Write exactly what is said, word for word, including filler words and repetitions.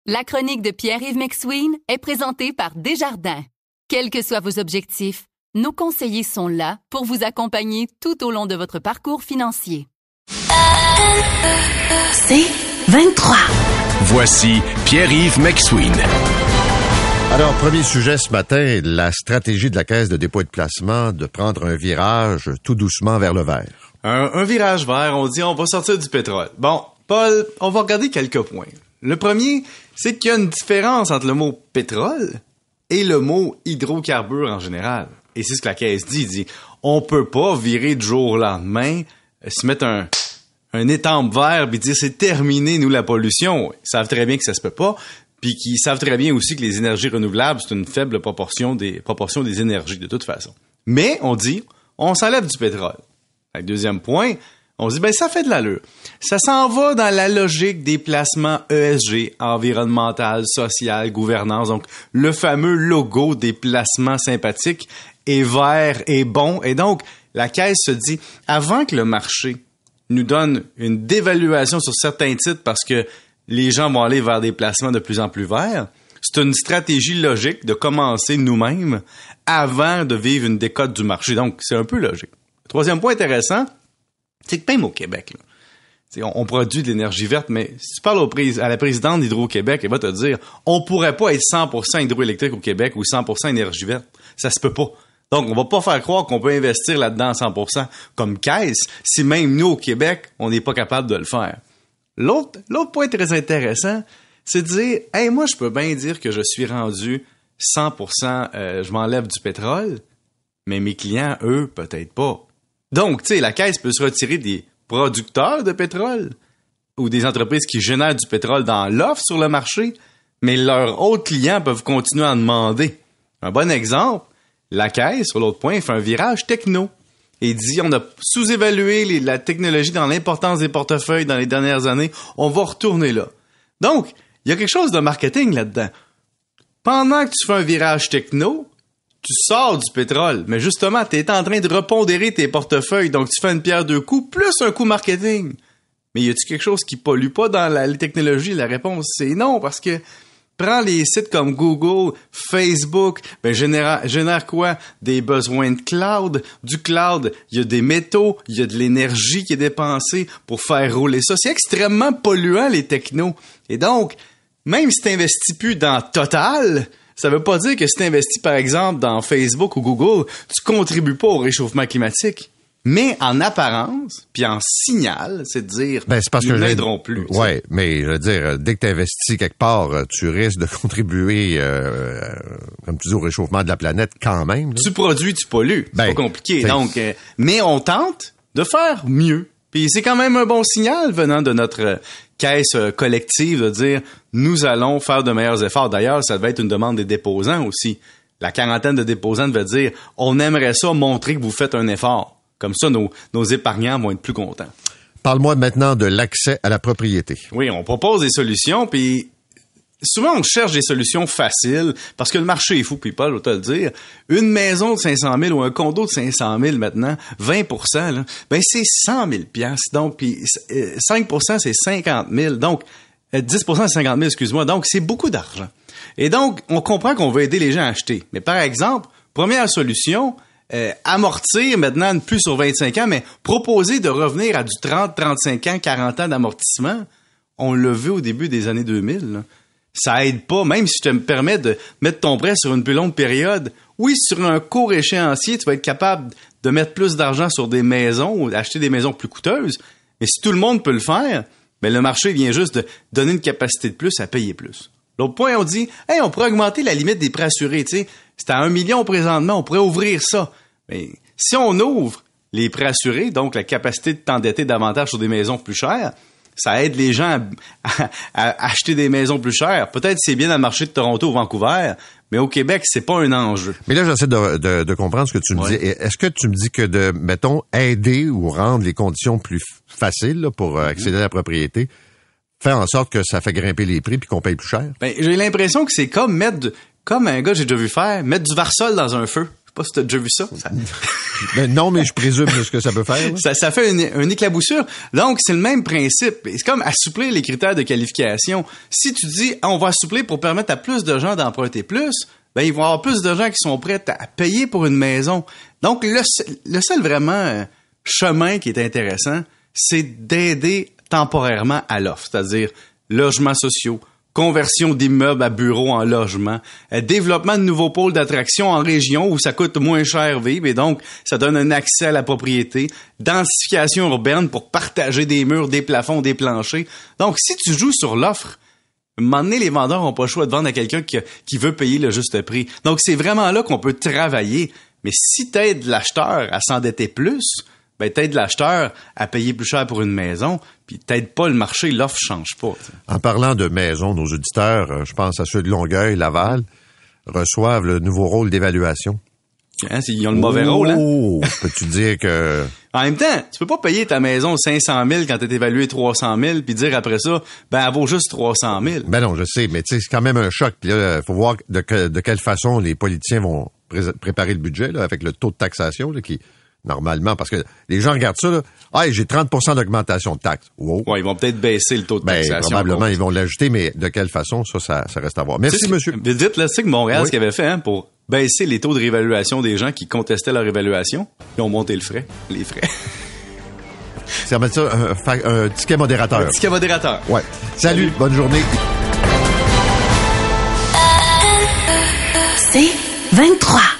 La chronique de Pierre-Yves McSween est présentée par Desjardins. Quels que soient vos objectifs, nos conseillers sont là pour vous accompagner tout au long de votre parcours financier. C'est vingt-trois. Voici Pierre-Yves McSween. Alors, premier sujet ce matin, la stratégie de la Caisse de dépôt et de placement de prendre un virage tout doucement vers le vert. Un, un virage vert, on dit on va sortir du pétrole. Bon, Paul, on va regarder quelques points. Le premier, c'est qu'il y a une différence entre le mot pétrole et le mot hydrocarbure en général. Et c'est ce que la Caisse dit, dit on peut pas virer du jour au lendemain, se mettre un, un étampe vert puis dire c'est terminé, nous, la pollution. Ils savent très bien que ça se peut pas, puis qu'ils savent très bien aussi que les énergies renouvelables, c'est une faible proportion des, proportion des énergies, de toute façon. Mais, on dit, on s'enlève du pétrole. Le deuxième point, on se dit, ben ça fait de l'allure. Ça s'en va dans la logique des placements E S G, environnemental, social, gouvernance. Donc, le fameux logo des placements sympathiques est vert et bon. Et donc, la Caisse se dit, avant que le marché nous donne une dévaluation sur certains titres parce que les gens vont aller vers des placements de plus en plus verts, c'est une stratégie logique de commencer nous-mêmes avant de vivre une décote du marché. Donc, c'est un peu logique. Troisième point intéressant, c'est que même au Québec, là, on, on produit de l'énergie verte, mais si tu parles au pré- à la présidente d'Hydro-Québec, elle va te dire on pourrait pas être cent pour cent hydroélectrique au Québec ou cent pour cent énergie verte. Ça se peut pas. Donc, on va pas faire croire qu'on peut investir là-dedans à cent pour cent comme Caisse si même nous, au Québec, on n'est pas capable de le faire. L'autre, l'autre point très intéressant, c'est de dire « Hey, moi, je peux bien dire que je suis rendu cent pour cent, euh, je m'enlève du pétrole, mais mes clients, eux, peut-être pas. » Donc, tu sais, la Caisse peut se retirer des producteurs de pétrole ou des entreprises qui génèrent du pétrole dans l'offre sur le marché, mais leurs autres clients peuvent continuer à en demander. Un bon exemple, la Caisse, sur l'autre point, fait un virage techno. Et dit, on a sous-évalué les, la technologie dans l'importance des portefeuilles dans les dernières années, on va retourner là. Donc, il y a quelque chose de marketing là-dedans. Pendant que tu fais un virage techno, tu sors du pétrole, mais justement, tu es en train de repondérer tes portefeuilles, donc tu fais une pierre deux coups, plus un coup marketing. Mais y a-t-il quelque chose qui pollue pas dans la, les technologies? La réponse, c'est non, parce que prends les sites comme Google, Facebook, ben génère, génère quoi? Des besoins de cloud. Du cloud, il y a des métaux, il y a de l'énergie qui est dépensée pour faire rouler ça. C'est extrêmement polluant, les technos. Et donc, même si tu n'investis plus dans Total, ça veut pas dire que si tu investis, par exemple, dans Facebook ou Google, tu contribues pas au réchauffement climatique. Mais en apparence, puis en signal, c'est de dire ben, c'est parce nous que n'aiderons plus. Oui, mais je veux dire, dès que tu investis quelque part, tu risques de contribuer, euh, comme tu dis, au réchauffement de la planète quand même. Là. Tu produis, tu pollues. C'est ben, pas compliqué. Donc, euh, mais on tente de faire mieux. Puis c'est quand même un bon signal venant de notre euh, caisse euh, collective de dire nous allons faire de meilleurs efforts. D'ailleurs, ça devait être une demande des déposants aussi. La quarantaine de déposants devait dire on aimerait ça montrer que vous faites un effort. Comme ça, nos, nos épargnants vont être plus contents. Parle-moi maintenant de l'accès à la propriété. Oui, on propose des solutions, puis souvent on cherche des solutions faciles, parce que le marché est fou, puis Paul, je vais te le dire. Une maison de cinq cent mille ou un condo de cinq cent mille maintenant, vingt pour cent, là, ben c'est cent mille piastres. Donc, puis cinq pour cent, c'est cinquante mille. Donc, dix pour cent, c'est cinquante mille, excuse-moi. Donc, c'est beaucoup d'argent. Et donc, on comprend qu'on veut aider les gens à acheter. Mais par exemple, première solution... Euh, amortir maintenant plus sur vingt-cinq ans, mais proposer de revenir à du trente, trente-cinq ans, quarante ans d'amortissement, on l'a vu au début des années deux mille. Là. Ça aide pas, même si je te permets de mettre ton prêt sur une plus longue période. Oui, sur un court échéancier, tu vas être capable de mettre plus d'argent sur des maisons ou d'acheter des maisons plus coûteuses. Mais si tout le monde peut le faire, ben le marché vient juste de donner une capacité de plus à payer plus. L'autre point, on dit, hey, on pourrait augmenter la limite des prêts assurés, tu sais. C'est à un million présentement, on pourrait ouvrir ça. Mais si on ouvre les prêts assurés, donc la capacité de t'endetter davantage sur des maisons plus chères, ça aide les gens à, à, à acheter des maisons plus chères. Peut-être que c'est bien dans le marché de Toronto ou Vancouver, mais au Québec, c'est pas un enjeu. Mais là, j'essaie de, de, de comprendre ce que tu me ouais. dis. Est-ce que tu me dis que de, mettons, aider ou rendre les conditions plus faciles là, pour accéder à la propriété, fait en sorte que ça fait grimper les prix puis qu'on paye plus cher? Ben, j'ai l'impression que c'est comme mettre... De, Comme un gars, j'ai déjà vu faire, mettre du Varsol dans un feu. sais pas si t'as déjà vu ça. ça... Ben non, mais je présume de ce que ça peut faire. ça, ça fait une, une éclaboussure. Donc, c'est le même principe. C'est comme assouplir les critères de qualification. Si tu dis, ah, on va assouplir pour permettre à plus de gens d'emprunter plus, ben, ils vont avoir plus de gens qui sont prêts à payer pour une maison. Donc, le, le seul vraiment euh, chemin qui est intéressant, c'est d'aider temporairement à l'offre. C'est-à-dire, logements sociaux, conversion d'immeubles à bureaux en logement, euh, développement de nouveaux pôles d'attraction en région où ça coûte moins cher vivre et donc ça donne un accès à la propriété, densification urbaine pour partager des murs, des plafonds, des planchers. Donc, si tu joues sur l'offre, à un moment donné, les vendeurs n'ont pas le choix de vendre à quelqu'un qui, qui veut payer le juste prix. Donc, c'est vraiment là qu'on peut travailler. Mais si t'aides l'acheteur à s'endetter plus, ben t'aides l'acheteur à payer plus cher pour une maison, puis t'aides pas le marché, l'offre change pas. T'sais. En parlant de maisons, nos auditeurs, je pense à ceux de Longueuil, Laval, reçoivent le nouveau rôle d'évaluation. Hein, ils ont le mauvais oh, rôle, hein? Oh, peux-tu dire que... En même temps, tu peux pas payer ta maison cinq cent mille quand t'es évalué trois cent mille puis dire après ça, ben, elle vaut juste trois cent mille. Ben non, je sais, mais tu sais, c'est quand même un choc. Puis là, faut voir de, que, de quelle façon les politiciens vont pré- préparer le budget, là, avec le taux de taxation, là, qui... Normalement, parce que les gens regardent ça, là. Ah, j'ai trente pour cent d'augmentation de taxes. Wow. Ouais, ils vont peut-être baisser le taux de ben, taxation. Probablement, ils vont l'ajouter, mais de quelle façon, ça, ça, ça reste à voir. Merci, tu sais, monsieur. Vite, vite, là, tu sais que Montréal, oui. ce qu'il avait fait, hein, pour baisser les taux de réévaluation des gens qui contestaient leur évaluation, ils ont monté le frais, les frais. C'est remettre ça, un, un ticket modérateur. Un ticket modérateur. Ouais. Salut, Salut. Bonne journée. C'est vingt-trois.